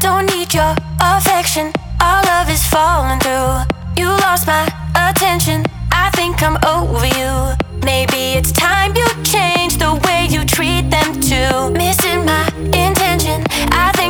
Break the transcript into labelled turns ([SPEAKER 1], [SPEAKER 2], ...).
[SPEAKER 1] Don't need your affection, our love is falling through. You lost my attention, I think I'm over you. Maybe it's time you change the way you treat them too. Missing my intention, I think